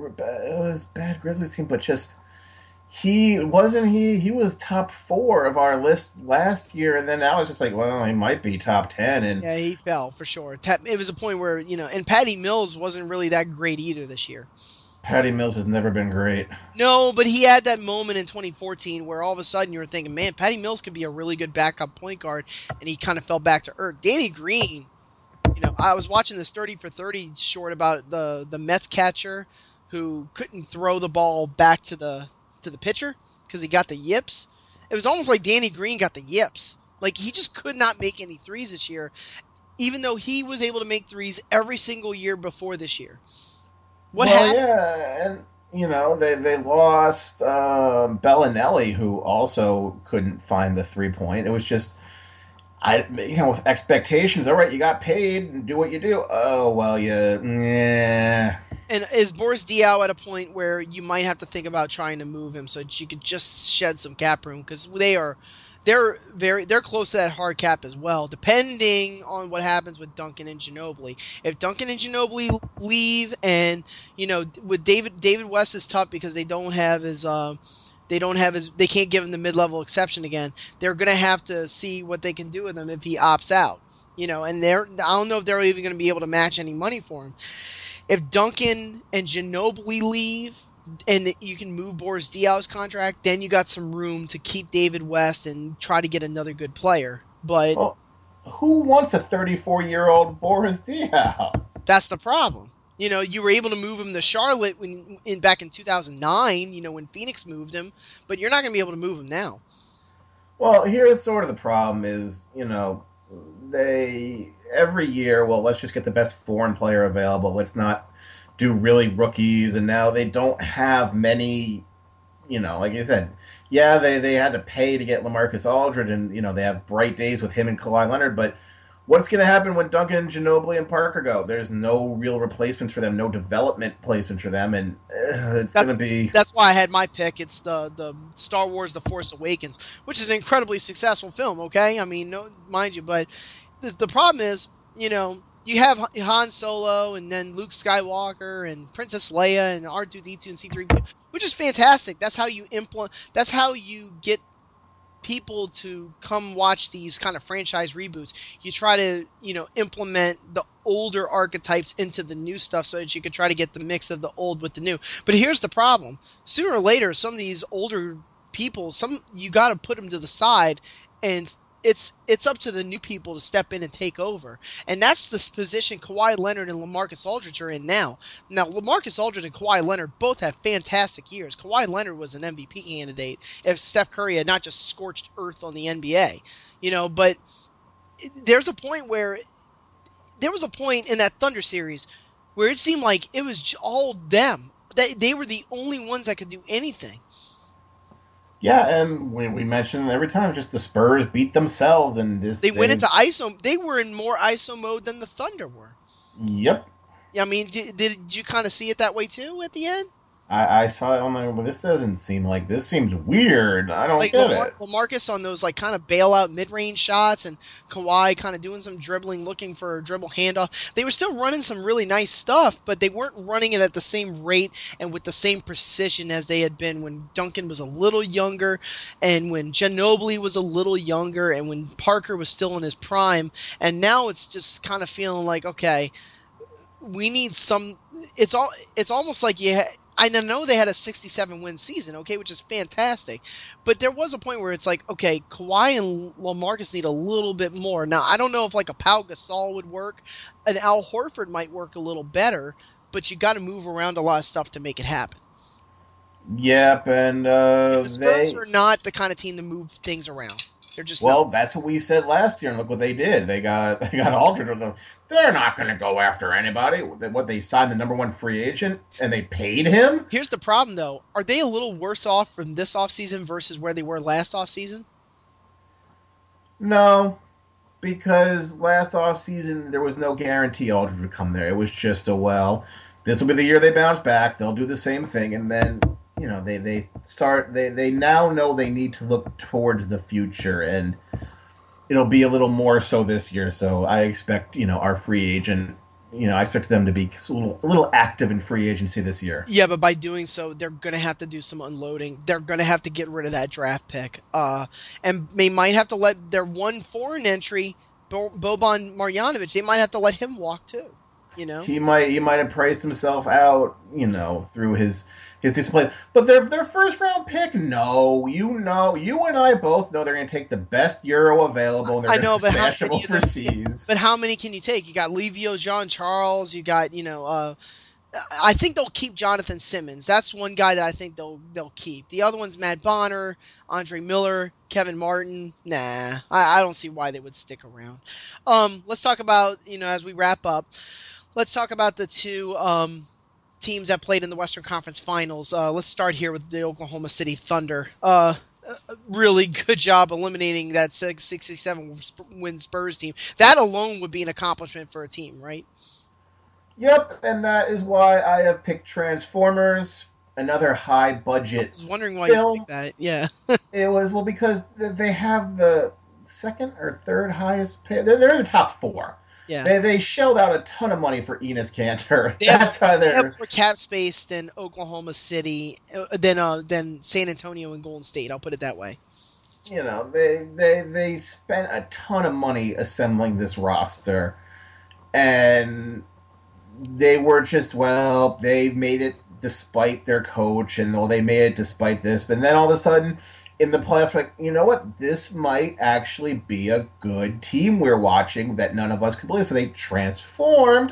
bad Grizzlies team, but just he was top 4 of our list last year, and then I was just like, well, he might be top 10. And yeah, he fell for sure. It was a point where and Patty Mills wasn't really that great either this year. Patty Mills has never been great. No, but he had that moment in 2014 where all of a sudden you were thinking, man, Patty Mills could be a really good backup point guard, and he kind of fell back to earth. Danny Green, I was watching this 30 for 30 short about the Mets catcher who couldn't throw the ball back to the pitcher because he got the yips. It was almost like Danny Green got the yips. Like, he just could not make any threes this year, even though he was able to make threes every single year before this year. What happened? Yeah, and they lost Bellinelli, who also couldn't find the 3-point. It was just, with expectations. All right, you got paid, and do what you do. Oh well, yeah. And is Boris Diaw at a point where you might have to think about trying to move him so that you could just shed some cap room, because they're close to that hard cap as well, depending on what happens with Duncan and Ginobili. If Duncan and Ginobili leave, and with David West is tough because they can't give him the mid-level exception again. They're going to have to see what they can do with him if he opts out. And I don't know if they're even going to be able to match any money for him. If Duncan and Ginobili leave, and you can move Boris Diaw's contract, then you got some room to keep David West and try to get another good player. But who wants a 34-year-old Boris Diaw? That's the problem. You were able to move him to Charlotte back in 2009, when Phoenix moved him, but you're not going to be able to move him now. Well, here's sort of the problem is, they every year, well, let's just get the best foreign player available. Let's not do really rookies, and now they don't have many, like you said, yeah, they had to pay to get LaMarcus Aldridge, and, they have bright days with him and Kawhi Leonard, but What's going to happen when Duncan, Ginobili, and Parker go? There's no real replacements for them, no development placements for them, and it's going to be... That's why I had my pick. It's the Star Wars The Force Awakens, which is an incredibly successful film, okay? I mean, no, mind you, but the problem is, you know, you have Han Solo and then Luke Skywalker and Princess Leia and R2-D2 and C-3PO, which is fantastic. That's how you that's how you get people to come watch these kind of franchise reboots. You try to, you know, implement the older archetypes into the new stuff so that you could try to get the mix of the old with the new. But here's the problem. Sooner or later, some of these older people, you got to put them to the side, and it's up to the new people to step in and take over. And that's the position Kawhi Leonard and LaMarcus Aldridge are in now. Now, LaMarcus Aldridge and Kawhi Leonard both have fantastic years. Kawhi Leonard was an MVP candidate if Steph Curry had not just scorched earth on the NBA. You know, but there was a point in that Thunder series where it seemed like it was all them. They were the only ones that could do anything. Yeah, and we mention every time, just the Spurs beat themselves, and they went into ISO. They were in more ISO mode than the Thunder were. Yep. I mean, did you kind of see it that way too at the end? I saw it on my. Well, this doesn't seem like this seems weird. I don't get it. LaMarcus on those like kind of bailout mid-range shots, and Kawhi kind of doing some dribbling, looking for a dribble handoff. They were still running some really nice stuff, but they weren't running it at the same rate and with the same precision as they had been when Duncan was a little younger, and when Ginobili was a little younger, and when Parker was still in his prime. And now it's just kind of feeling like, okay, we need some. It's almost like I know they had a 67-win season, okay, which is fantastic. But there was a point where it's like, okay, Kawhi and LaMarcus need a little bit more. Now, I don't know if like a Pau Gasol would work. An Al Horford might work a little better, but you got to move around a lot of stuff to make it happen. Yep, and the Spurs are not the kind of team to move things around. They're just that's what we said last year, and look what they did. They got Aldridge with them. They're not going to go after anybody. They signed the number one free agent, and they paid him? Here's the problem, though. Are they a little worse off from this offseason versus where they were last offseason? No, because last offseason there was no guarantee Aldridge would come there. It was just this will be the year they bounce back. They'll do the same thing, and then... You know, they now know they need to look towards the future, and it'll be a little more so this year. So I expect, you know, our free agent, you know, I expect them to be a little active in free agency this year. Yeah, but by doing so, they're going to have to do some unloading. They're going to have to get rid of that draft pick. And they might have to let their one foreign entry, Boban Marjanovic, they might have to let him walk too. You know, he might have priced himself out, you know, through his discipline. But their first round pick, no, you and I both know they're going to take the best Euro available. And they're going to smash them overseas. But how many can you take? You got Livio Jean-Charles. You got, you know, I think they'll keep Jonathan Simmons. That's one guy that I think they'll keep. The other one's Matt Bonner, Andre Miller, Kevin Martin. Nah, I don't see why they would stick around. Let's talk about, you know, as we wrap up. Let's talk about the two teams that played in the Western Conference Finals. Let's start here with the Oklahoma City Thunder. Really good job eliminating that 67-win Spurs team. That alone would be an accomplishment for a team, right? Yep, and that is why I have picked Transformers, another high-budget film. I was wondering why you picked that, yeah. It was, because they have the second or third highest pay. They're in the top four. Yeah. They shelled out a ton of money for Enes Kanter. They have more cap space than Oklahoma City, than San Antonio and Golden State. I'll put it that way. You know, they spent a ton of money assembling this roster, and they were just, they made it despite their coach, and they made it despite this. But then all of a sudden, in the playoffs, like, you know what? This might actually be a good team we're watching that none of us could believe. So they transformed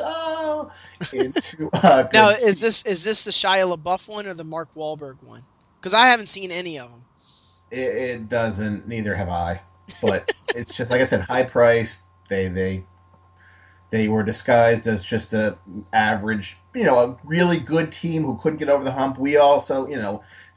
into a good Now, team. is this the Shia LaBeouf one or the Mark Wahlberg one? Because I haven't seen any of them. It doesn't. Neither have I. But it's just, like I said, high price. They were disguised as just a average, you know, a really good team who couldn't get over the hump. We also, you know,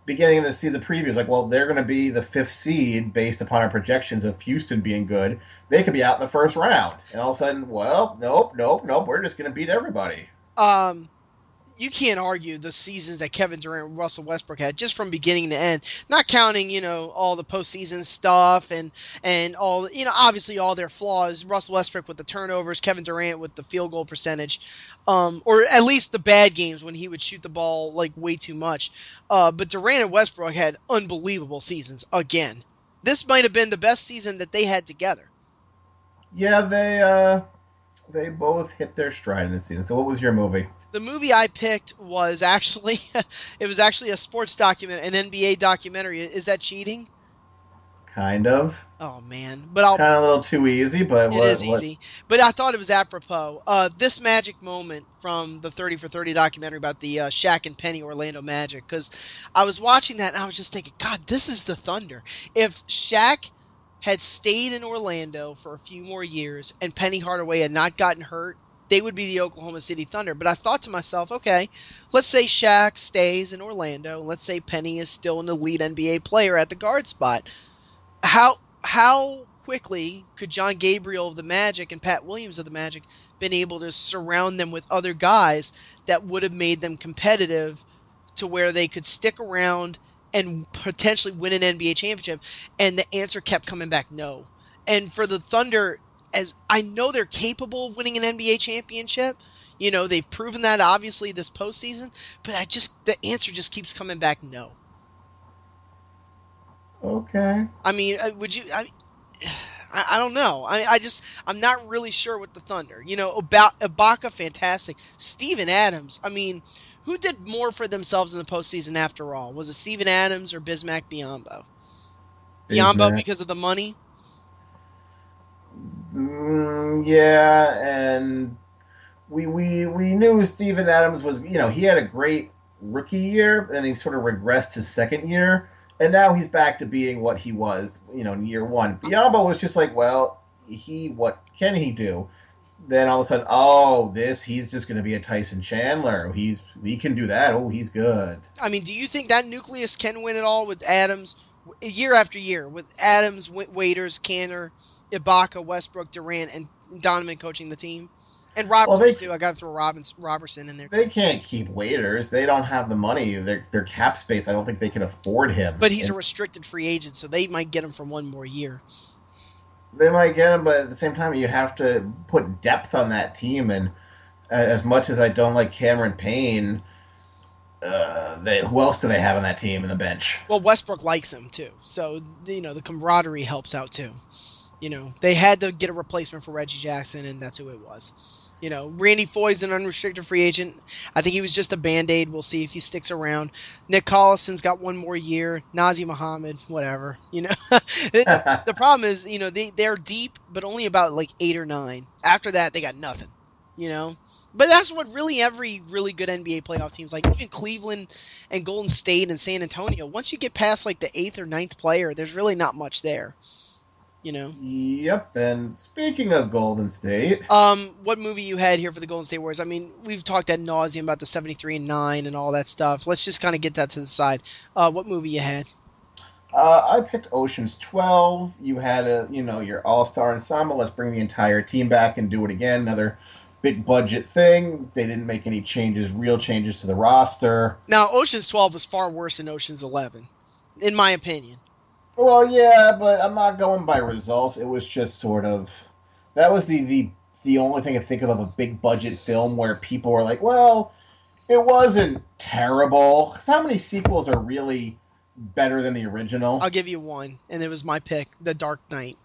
beginning of the season previews, like, well, they're going to be the 5th seed based upon our projections of Houston being good. They could be out in the first round. And all of a sudden, well, nope, we're just going to beat everybody. You can't argue the seasons that Kevin Durant and Russell Westbrook had just from beginning to end, not counting, all the postseason stuff and all, obviously all their flaws. Russell Westbrook with the turnovers, Kevin Durant with the field goal percentage, or at least the bad games when he would shoot the ball like way too much. But Durant and Westbrook had unbelievable seasons again. This might have been the best season that they had together. Yeah, they both hit their stride in this season. So what was your movie? The movie I picked was actually a sports document, an NBA documentary. Is that cheating? Kind of. Oh man, but I'll kind of a little too easy, but it is easy. But I thought it was apropos. This magic moment from the 30 for 30 documentary about the Shaq and Penny Orlando Magic, because I was watching that and I was just thinking, God, this is the Thunder. If Shaq had stayed in Orlando for a few more years and Penny Hardaway had not gotten hurt, they would be the Oklahoma City Thunder. But I thought to myself, okay, let's say Shaq stays in Orlando. Let's say Penny is still an elite NBA player at the guard spot. How quickly could John Gabriel of the Magic and Pat Williams of the Magic been able to surround them with other guys that would have made them competitive to where they could stick around and potentially win an NBA championship? And the answer kept coming back, no. And for the Thunder, as I know they're capable of winning an NBA championship, they've proven that obviously this postseason, but the answer just keeps coming back, no. Okay. I mean, would you? I don't know. I'm not really sure with the Thunder. About Ibaka, fantastic. Steven Adams. I mean, who did more for themselves in the postseason after all? Was it Steven Adams or Bismack Biyombo? Biyombo because of the money. Yeah, and we knew Steven Adams was, he had a great rookie year, and he sort of regressed his second year. And now he's back to being what he was, in year one. Biyombo was just like, well, what can he do? Then all of a sudden, he's just going to be a Tyson Chandler. He can do that. Oh, he's good. I mean, do you think that nucleus can win it all with Adams year after year? With Adams, Waiters, Kanter, Ibaka, Westbrook, Durant, and Donovan coaching the team? And Robertson, too. I got to throw Robertson in there. They can't keep Waiters. They don't have the money. Their cap space, I don't think they can afford him. But he's a restricted free agent, so they might get him for one more year. They might get him, but at the same time, you have to put depth on that team. And as much as I don't like Cameron Payne, who else do they have on that team in the bench? Well, Westbrook likes him, too. So, the camaraderie helps out, too. They had to get a replacement for Reggie Jackson, and that's who it was. Randy Foye's an unrestricted free agent. I think he was just a Band-Aid. We'll see if he sticks around. Nick Collison's got one more year. Nazi Muhammad, whatever. The problem is, they're deep, but only about like 8 or 9. After that, they got nothing. But that's what really every really good NBA playoff team's like. Even Cleveland and Golden State and San Antonio, once you get past like the 8th or 9th player, there's really not much there. Yep, and speaking of Golden State... what movie you had here for the Golden State Warriors? I mean, we've talked ad nauseum about the 73-9 and all that stuff. Let's just kind of get that to the side. What movie you had? I picked Ocean's 12. You had, your all-star ensemble. Let's bring the entire team back and do it again. Another big budget thing. They didn't make any real changes to the roster. Now, Ocean's 12 was far worse than Ocean's 11, in my opinion. Well, yeah, but I'm not going by results. It was just sort of... That was the only thing I think of a big budget film where people were like, well, it wasn't terrible. Because how many sequels are really better than the original? I'll give you one, and it was my pick, The Dark Knight.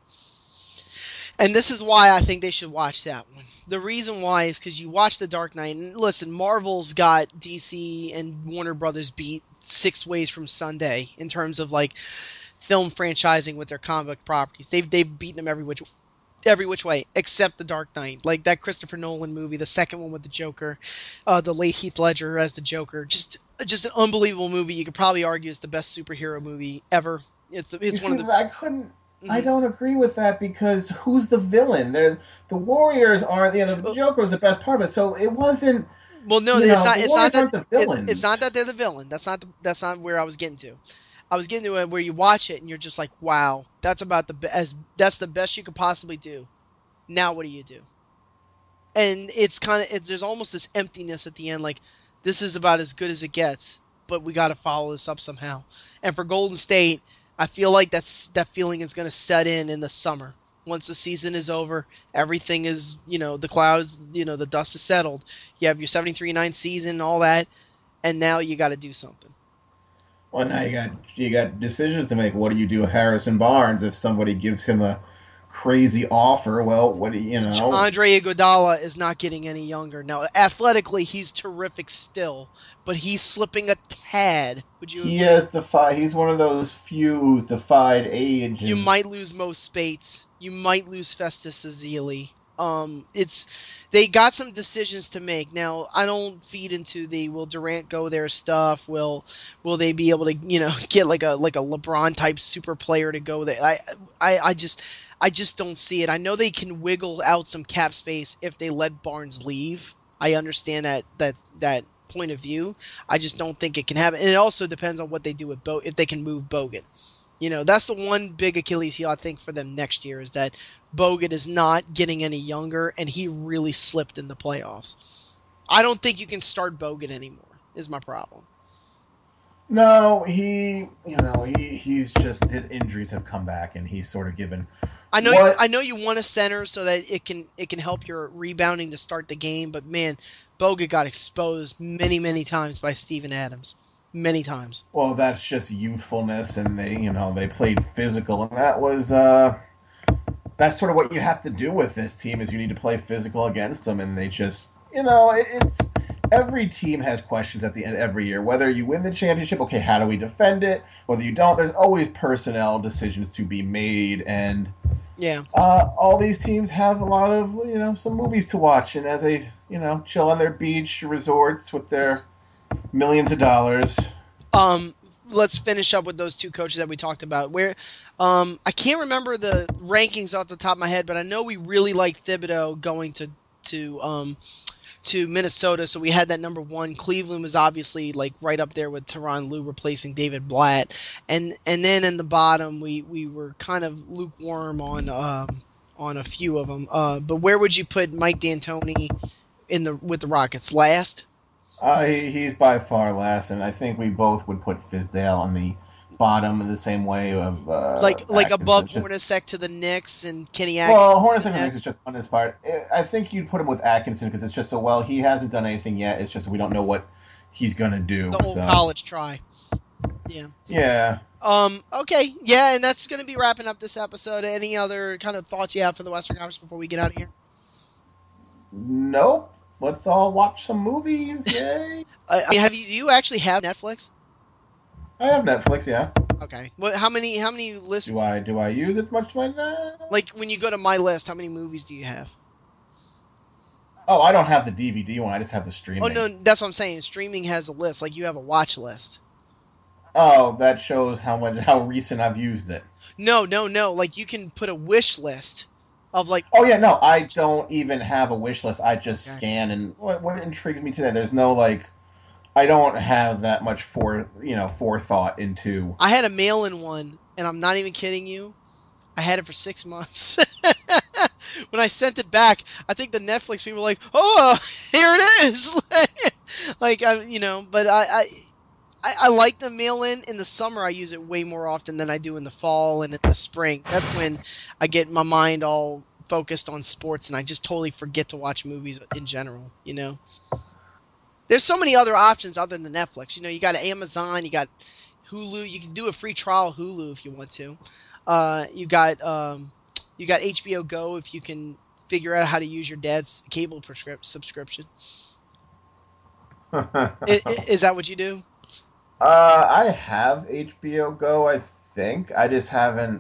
And this is why I think they should watch that one. The reason why is because you watch The Dark Knight, and listen, Marvel's got DC and Warner Brothers beat 6 ways from Sunday in terms of, like, film franchising with their comic book properties. They've beaten them every which way, except The Dark Knight. Like that Christopher Nolan movie, the second one with the Joker, the late Heath Ledger as the Joker. Just an unbelievable movie. You could probably argue it's the best superhero movie ever. It's one of the... I don't agree with that because who's the villain? The Warriors are the Joker was the best part of it. So it wasn't. Well, no, You it's know, not. the It's not Warriors aren't that. the villains. It's not that they're the villain. That's not where I was getting to. I was getting to it where you watch it and you're just like, wow, that's about that's the best you could possibly do. Now what do you do? And it's kind of there's almost this emptiness at the end, like this is about as good as it gets, but we got to follow this up somehow. And for Golden State, I feel like that feeling is going to set in the summer. Once the season is over, everything is, the clouds, the dust is settled. You have your 73-9 season and all that, and now you got to do something. Well, now you got decisions to make. What do you do with Harrison Barnes if somebody gives him a crazy offer? Well, what do you know? Andre Iguodala is not getting any younger. Now, athletically, he's terrific still, but he's slipping a tad. Would you? He has defied. He's one of those few who's defied age. You might lose Mo Spates. You might lose Festus Ezeli. They got some decisions to make. Now, I don't feed into will Durant go there stuff. Will they be able to get like a LeBron type super player to go there? I just don't see it. I know they can wiggle out some cap space if they let Barnes leave. I understand that point of view. I just don't think it can happen. And it also depends on what they do with if they can move Bogut. That's the one big Achilles heel I think for them next year is that Bogut is not getting any younger, and he really slipped in the playoffs. I don't think you can start Bogut anymore, is my problem. No, he's just, his injuries have come back, and he's sort of given. I know you want a center so that it can help your rebounding to start the game, but man, Bogut got exposed many, many times by Steven Adams. Many times. Well, that's just youthfulness, and they played physical, and that's sort of what you have to do with this team is you need to play physical against them, and they just, it's every team has questions at the end every year. Whether you win the championship, okay, how do we defend it? Whether you don't, there's always personnel decisions to be made, and yeah, all these teams have a lot of, some movies to watch, and as they, chill on their beach resorts with their millions of dollars. Let's finish up with those two coaches that we talked about. Where, I can't remember the rankings off the top of my head, but I know we really liked Thibodeau going to Minnesota, so we had that number one. Cleveland was obviously like right up there with Tyronn Lue replacing David Blatt, and then in the bottom we were kind of lukewarm on a few of them. But where would you put Mike D'Antoni with the Rockets? Last? He's by far last, and I think we both would put Fizdale on the bottom in the same way of like above Hornacek to the Knicks and Kenny Atkinson. Well, Hornacek to the Knicks is just on his part. I think you'd put him with Atkinson because it's just he hasn't done anything yet. It's just we don't know what he's gonna do. The old college try. Yeah. Yeah. Okay. Yeah, and that's gonna be wrapping up this episode. Any other kind of thoughts you have for the Western Conference before we get out of here? Nope. Let's all watch some movies. Yay! Do you actually have Netflix? I have Netflix, yeah. Okay. Well, how many lists? Do I use it much like that? Like when you go to my list, how many movies do you have? Oh, I don't have the DVD one. I just have the streaming. Oh no, that's what I'm saying. Streaming has a list. Like you have a watch list. Oh, that shows how recent I've used it. No. Like you can put a wish list of like. Oh yeah, no, I don't even have a wish list. I just scan, and what intrigues me today. There's no I don't have that much forethought into. I had a mail-in one, and I'm not even kidding you. I had it for 6 months. When I sent it back, I think the Netflix people were like, "Oh, here it is!" But I like the mail-in. In the summer, I use it way more often than I do in the fall and in the spring. That's when I get my mind all focused on sports, and I just totally forget to watch movies in general. There's so many other options other than Netflix. You got Amazon, you got Hulu. You can do a free trial Hulu if you want to. You got HBO Go if you can figure out how to use your dad's cable subscription. Is that what you do? I have HBO Go, I think. I just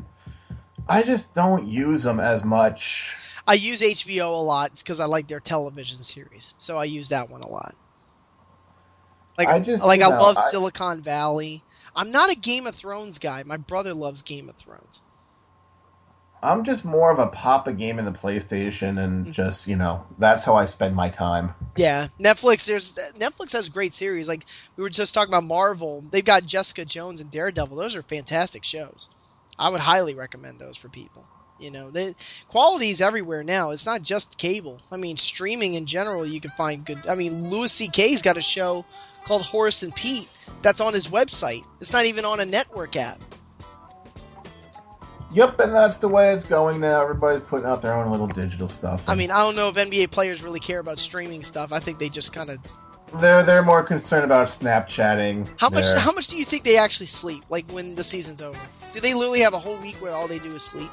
don't use them as much. I use HBO a lot because I like their television series, so I use that one a lot. I love Silicon Valley. I'm not a Game of Thrones guy. My brother loves Game of Thrones. I'm just more of a pop a game in the PlayStation and just, that's how I spend my time. Yeah, Netflix has great series. Like we were just talking about Marvel. They've got Jessica Jones and Daredevil. Those are fantastic shows. I would highly recommend those for people. The quality is everywhere now. It's not just cable. I mean, streaming in general, you can find good. I mean, Louis C.K.'s got a show called Horace and Pete that's on his website. It's not even on a network app. Yep, and that's the way it's going now. Everybody's putting out their own little digital stuff. I mean, I don't know if NBA players really care about streaming stuff. I think they just kind of... They're more concerned about Snapchatting. How much do you think they actually sleep, like when the season's over? Do they literally have a whole week where all they do is sleep?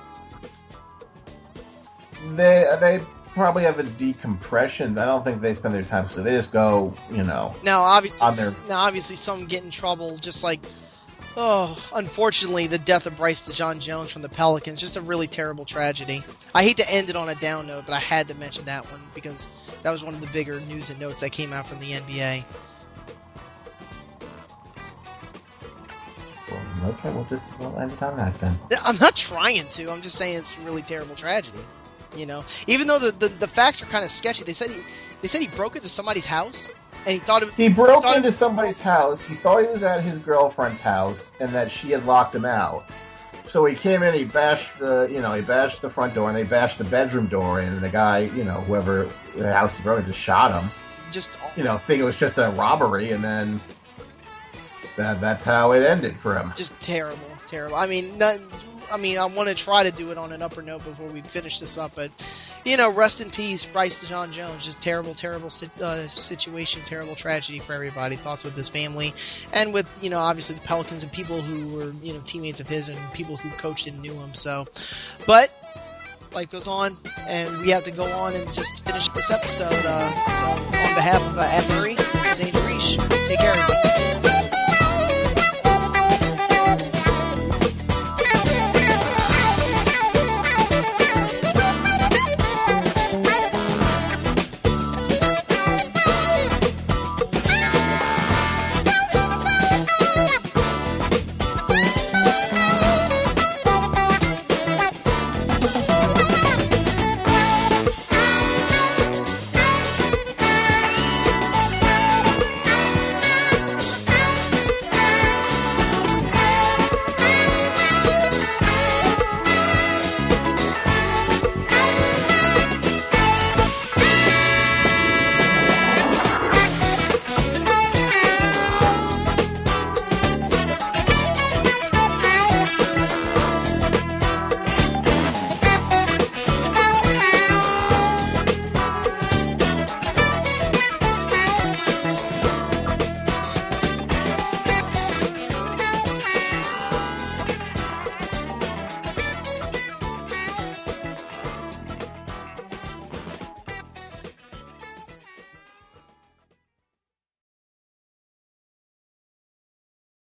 They probably have a decompression. I don't think they spend their time, so they just go, Now, obviously, some get in trouble, just like... Oh, unfortunately, the death of Bryce DeJohn-Jones from the Pelicans, just a really terrible tragedy. I hate to end it on a down note, but I had to mention that one because that was one of the bigger news and notes that came out from the NBA. Well, okay, we'll end it on that then. I'm not trying to. I'm just saying it's a really terrible tragedy. Even though the facts are kind of sketchy, they said he broke into somebody's house. And he broke into somebody's house. He thought he was at his girlfriend's house, and that she had locked him out. So he came in, he bashed the front door, and they bashed the bedroom door in. And the guy, whoever the house he broke into, just shot him. Think it was just a robbery, and then that's how it ended for him. Just terrible. I mean, I want to try to do it on an upper note before we finish this up, but rest in peace, Bryce DeJohn-Jones. Just terrible situation, terrible tragedy for everybody. Thoughts with his family, and with obviously the Pelicans and people who were teammates of his and people who coached and knew him. So, but life goes on, and we have to go on and just finish this episode. So, on behalf of Ed Murray, Zane Reich, take care, everybody.